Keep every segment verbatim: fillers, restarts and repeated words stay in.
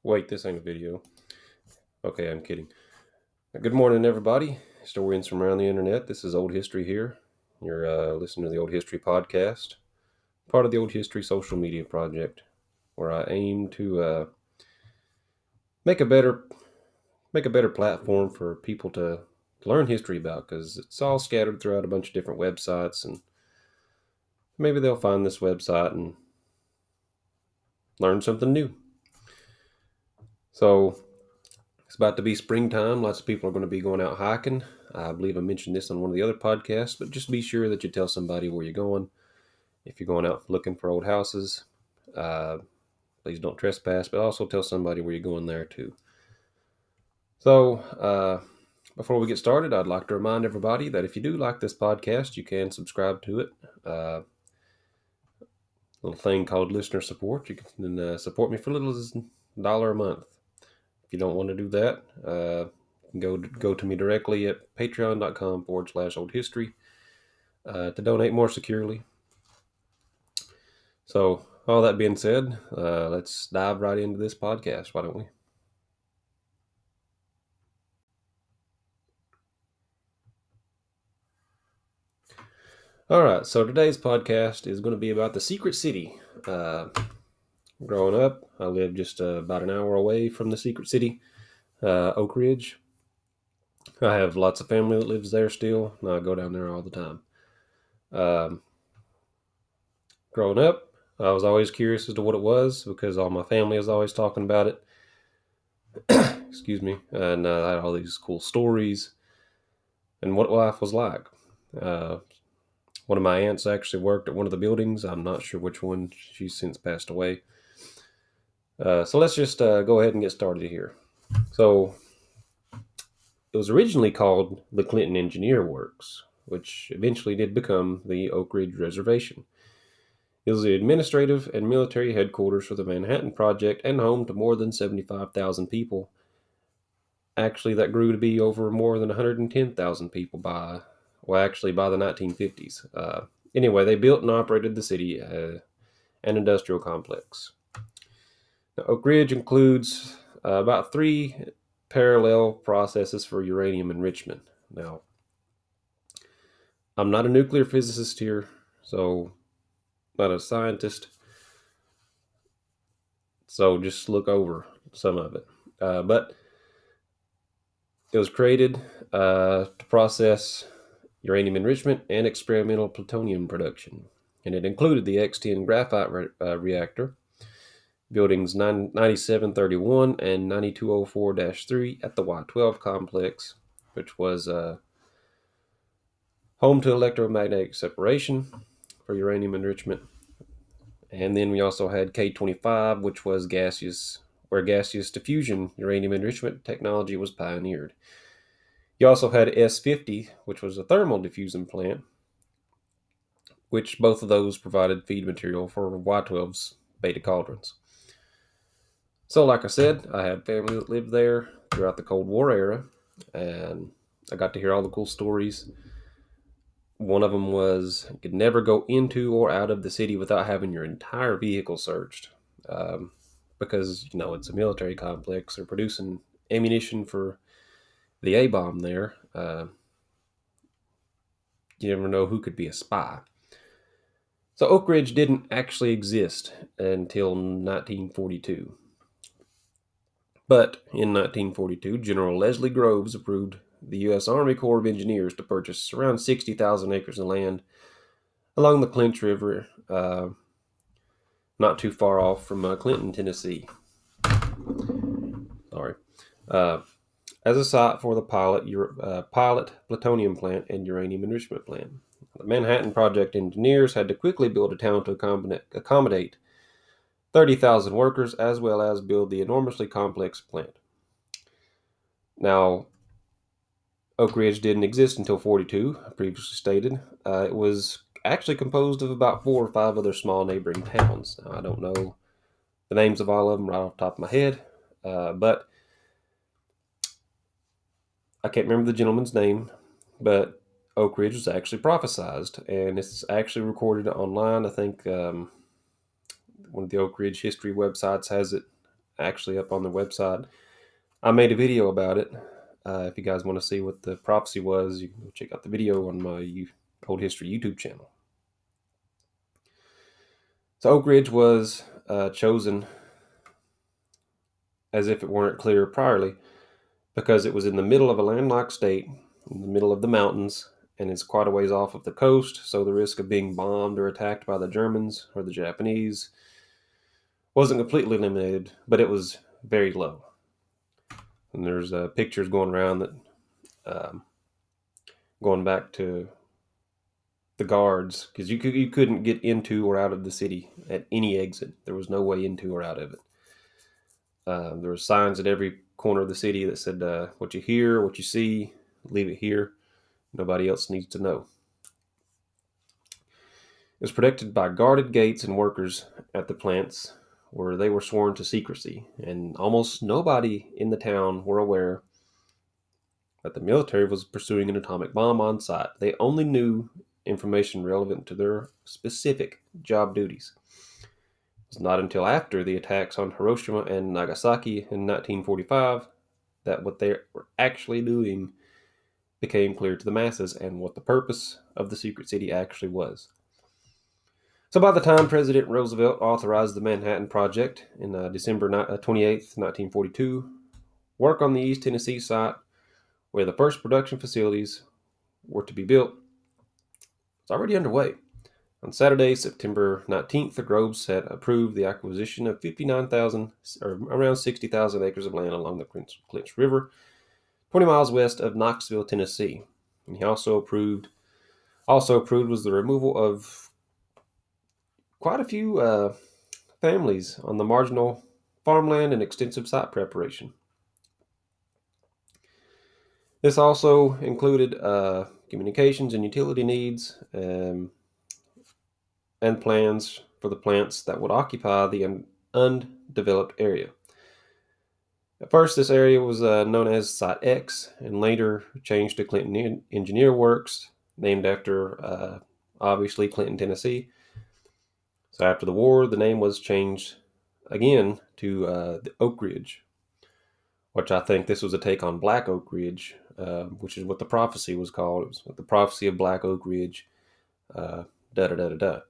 Wait, this ain't a video. Okay, I'm kidding. Good morning, everybody. Historians from around the internet. This is Old History here. You're uh, listening to the Old History Podcast, part of the Old History social media project, where I aim to uh, make a better make a better platform for people to, to learn history about, because it's all scattered throughout a bunch of different websites, and maybe they'll find this website and learn something new. So it's about to be springtime. Lots of people are going to be going out hiking. I believe I mentioned this on one of the other podcasts, but just be sure that you tell somebody where you're going. If you're going out looking for old houses, uh, please don't trespass, but also tell somebody where you're going there too. So, uh, before we get started, I'd like to remind everybody that if you do like this podcast, you can subscribe to it. Uh, little thing called listener support. You can uh, support me for little as a dollar a month. If you don't want to do that, uh, go go to me directly at patreon.com forward slash old history uh, to donate more securely. So, all that being said, uh, let's dive right into this podcast, why don't we? All right, so today's podcast is going to be about the Secret City. Uh, growing up, I lived just uh, about an hour away from the Secret City, uh, Oak Ridge. I have lots of family that lives there still, and I go down there all the time. Um, growing up, I was always curious as to what it was because all my family was always talking about it. Excuse me. And uh, I had all these cool stories and what life was like. Uh, one of my aunts actually worked at one of the buildings. I'm not sure which one. She's since passed away. Uh, so let's just uh, go ahead and get started here. So it was originally called the Clinton Engineer Works, which eventually did become the Oak Ridge Reservation. It was the administrative and military headquarters for the Manhattan Project and home to more than seventy-five thousand people. Actually, that grew to be over more than one hundred ten thousand people by, well, actually by the nineteen fifties. Uh, anyway, they built and operated the city, uh, an industrial complex. Now, Oak Ridge includes uh, about three parallel processes for uranium enrichment. Now, I'm not a nuclear physicist here, so not a scientist. So just look over some of it. Uh, but it was created uh, to process uranium enrichment and experimental plutonium production. And it included the X ten graphite re- uh, reactor, buildings ninety-seven thirty-one and ninety-two oh four dash three at the Y twelve complex, which was uh, home to electromagnetic separation for uranium enrichment. And then we also had K twenty-five, which was gaseous, where gaseous diffusion uranium enrichment technology was pioneered. You also had S fifty, which was a thermal diffusion plant, which both of those provided feed material for Y twelve's beta cauldrons. So, like I said, I had family that lived there throughout the Cold War era, and I got to hear all the cool stories. One of them was you could never go into or out of the city without having your entire vehicle searched, um, because, you know, it's a military complex. They're producing ammunition for the A-bomb there. Uh, you never know who could be a spy. So Oak Ridge didn't actually exist until nineteen forty-two. But in nineteen forty-two, General Leslie Groves approved the U S Army Corps of Engineers to purchase around sixty thousand acres of land along the Clinch River, uh, not too far off from uh, Clinton, Tennessee. Sorry. Uh, as a site for the pilot, uh, pilot plutonium plant and uranium enrichment plant. The Manhattan Project engineers had to quickly build a town to accommodate thirty thousand workers, as well as build the enormously complex plant. Now, Oak Ridge didn't exist until forty-two, previously stated. Uh, it was actually composed of about four or five other small neighboring towns. Now, I don't know the names of all of them right off the top of my head, uh, but I can't remember the gentleman's name, but Oak Ridge was actually prophesized, and it's actually recorded online. I think um, one of the Oak Ridge history websites has it actually up on their website. I made a video about it. Uh, if you guys want to see what the prophecy was, you can go check out the video on my U- Old History YouTube channel. So Oak Ridge was uh, chosen as if it weren't clear priorly because it was in the middle of a landlocked state, in the middle of the mountains, and it's quite a ways off of the coast, so the risk of being bombed or attacked by the Germans or the Japanese wasn't completely eliminated, but it was very low. And there's uh, pictures going around that um, going back to the guards, because you, could, you couldn't get into or out of the city at any exit. There was no way into or out of it. Uh, there were signs at every corner of the city that said, uh, what you hear, what you see, leave it here. Nobody else needs to know. It was protected by guarded gates and workers at the plants where they were sworn to secrecy, and almost nobody in the town were aware that the military was pursuing an atomic bomb on site. They only knew information relevant to their specific job duties. It was not until after the attacks on Hiroshima and Nagasaki in nineteen forty-five that what they were actually doing became clear to the masses and what the purpose of the secret city actually was. So by the time President Roosevelt authorized the Manhattan Project in uh, December twenty-eighth, nineteen forty-two, work on the East Tennessee site, where the first production facilities were to be built, was already underway. On Saturday, September nineteenth, the Grove Set approved the acquisition of fifty-nine thousand, or around sixty thousand acres of land along the Clinch River, twenty miles west of Knoxville, Tennessee. And he also approved, also approved was the removal of quite a few uh, families on the marginal farmland and extensive site preparation. This also included uh, communications and utility needs um, and plans for the plants that would occupy the un- undeveloped area. At first, this area was uh, known as Site X and later changed to Clinton Engineer Works, named after, uh, obviously, Clinton, Tennessee. So after the war, the name was changed again to uh, the Oak Ridge, which I think this was a take on Black Oak Ridge, uh, which is what the prophecy was called. It was the prophecy of Black Oak Ridge, uh, da da da da da.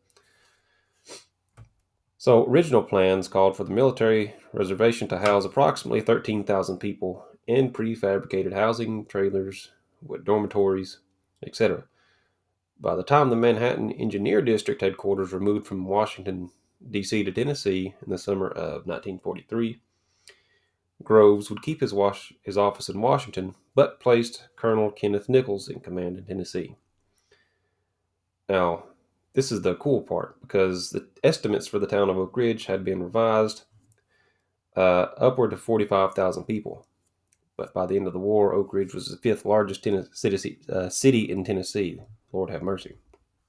So original plans called for the military reservation to house approximately thirteen thousand people in prefabricated housing trailers with dormitories, et cetera. By the time the Manhattan Engineer District headquarters were moved from Washington, D C to Tennessee in the summer of nineteen forty-three, Groves would keep his, wash, his office in Washington, but placed Colonel Kenneth Nichols in command in Tennessee. Now, this is the cool part, because the estimates for the town of Oak Ridge had been revised uh, upward to forty-five thousand people. But by the end of the war, Oak Ridge was the fifth largest ten- city, uh, city in Tennessee. Lord have mercy.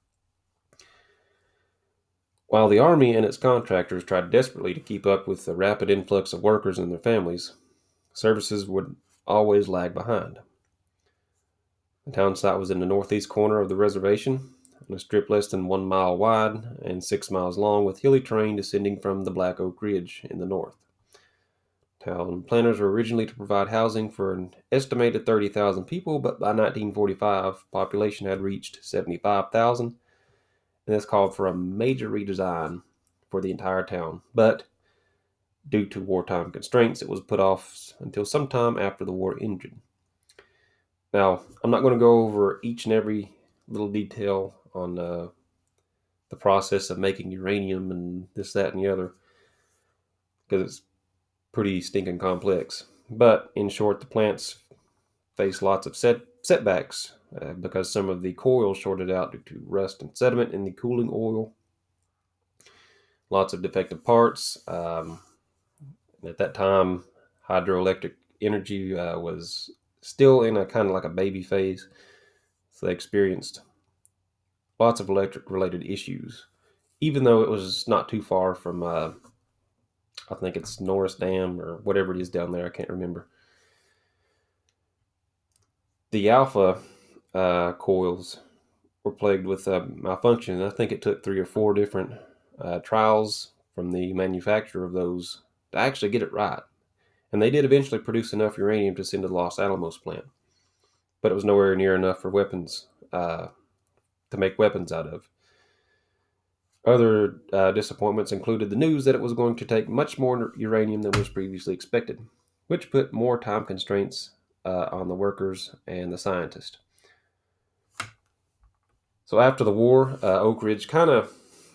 While the Army and its contractors tried desperately to keep up with the rapid influx of workers and their families, services would always lag behind. The town site was in the northeast corner of the reservation, on a strip less than one mile wide and six miles long, with hilly terrain descending from the Black Oak Ridge in the north. Town planners were originally to provide housing for an estimated thirty thousand people, but by nineteen forty-five, population had reached seventy-five thousand, and this called for a major redesign for the entire town. But due to wartime constraints, it was put off until sometime after the war ended. Now, I'm not going to go over each and every little detail on uh, the process of making uranium and this, that, and the other, because it's pretty stinking complex. But in short, the plants face lots of set, setbacks uh, because some of the coils shorted out due to rust and sediment in the cooling oil. Lots of defective parts. Um, at that time, hydroelectric energy uh, was still in a kind of like a baby phase, so they experienced lots of electric related issues, even though it was not too far from uh, I think it's Norris Dam or whatever it is down there. I can't remember. The alpha uh, coils were plagued with uh, malfunction. I think it took three or four different uh, trials from the manufacturer of those to actually get it right. And they did eventually produce enough uranium to send to the Los Alamos plant, but it was nowhere near enough for weapons uh, to make weapons out of. Other uh, disappointments included the news that it was going to take much more uranium than was previously expected, which put more time constraints uh, on the workers and the scientists. So after the war, uh, Oak Ridge kind of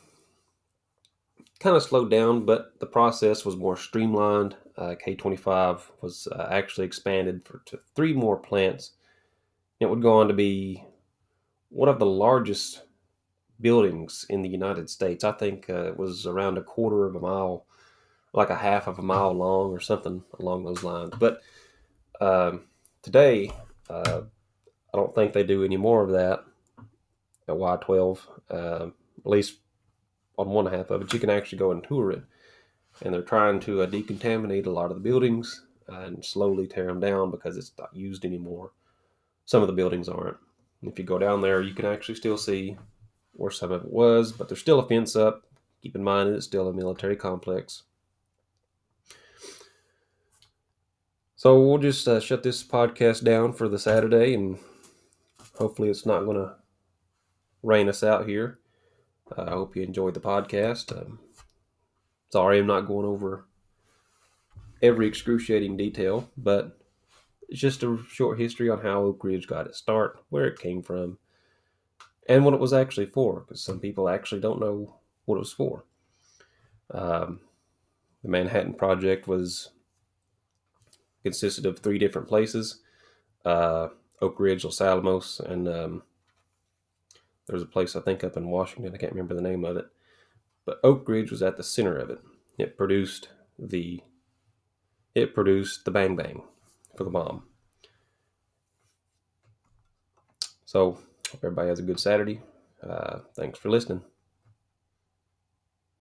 kind of slowed down, but the process was more streamlined. Uh, K twenty-five was uh, actually expanded for to three more plants. It would go on to be one of the largest buildings in the United States. I think uh, it was around a quarter of a mile, like a half of a mile long or something along those lines. But um, today, uh, I don't think they do any more of that at Y twelve, uh, at least on one half of it. You can actually go and tour it. And they're trying to uh, decontaminate a lot of the buildings uh, and slowly tear them down because it's not used anymore. Some of the buildings aren't. If you go down there, you can actually still see where some of it was, but there's still a fence up. Keep in mind it's still a military complex. So we'll just uh, shut this podcast down for the Saturday, and hopefully it's not going to rain us out here. Uh, I hope you enjoyed the podcast. Um, sorry I'm not going over every excruciating detail, but it's just a short history on how Oak Ridge got its start, where it came from, and what it was actually for, because some people actually don't know what it was for. Um, the Manhattan Project was consisted of three different places, uh, Oak Ridge, Los Alamos, and um, there was a place I think up in Washington. I can't remember the name of it. But Oak Ridge was at the center of it. It produced the it produced the bang bang for the bomb. So hope everybody has a good Saturday. Uh, thanks for listening.